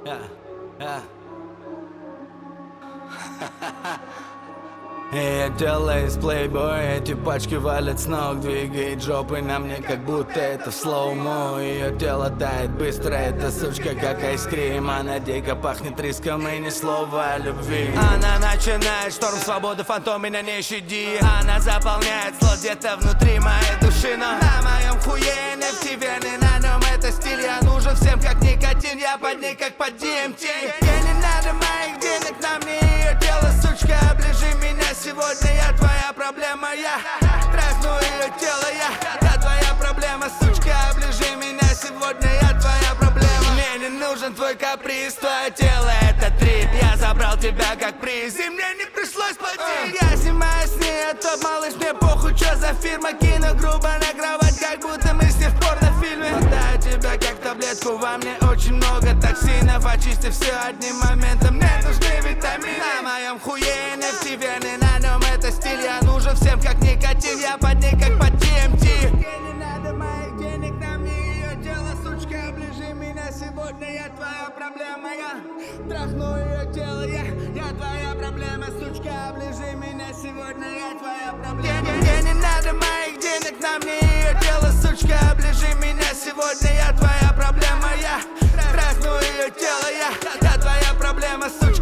Я делаю из плейбоя, эти пачки валят с ног. Двигает жопой на мне, как будто это в слоумо. Ее тело тает быстро, эта сучка как айскрим. Она дико пахнет риском и ни слова о любви. Она начинает шторм свободы, фантом меня не щади. Она заполняет слот где-то внутри моей души. Но на моем хуе NFT вены, на нем это стиль. Я нужен всем как никотин, я под ней как под DMT. Ей не надо моих денег, на мне ее тело, сучка, оближи меня. Сегодня я твоя проблема, я трахну ее тело, я твоя проблема, сучка, оближи меня. Сегодня я твоя проблема. Мне не нужен твой каприз, твое тело это трип. Я забрал тебя как приз, и мне не пришлось платить. Я снимаю с ней топ, малыш, мне похуй, что за фирма. Кину грубо на кровать, как будто мы с ней в порнофильме. Хватаю тебя как таблетку, во мне очень много токсинов. Очисти все одним моментом, мне нужны витамины. На моем хуе NFT вены, на нем это стиль. Я нужен всем как никотин, я под ней как под TMT. Мне не надо моих денег, на мне ее тело, сучка, оближи меня. Сегодня я твоя проблема, я трахну ее тело, я твоя проблема, сучка, оближи меня. Сегодня я твоя проблема. Мне не надо моих денег, на мне ее тело, сучка, оближи меня. Сегодня я твоя проблема, я трахну ее тело, я твоя проблема, сучка.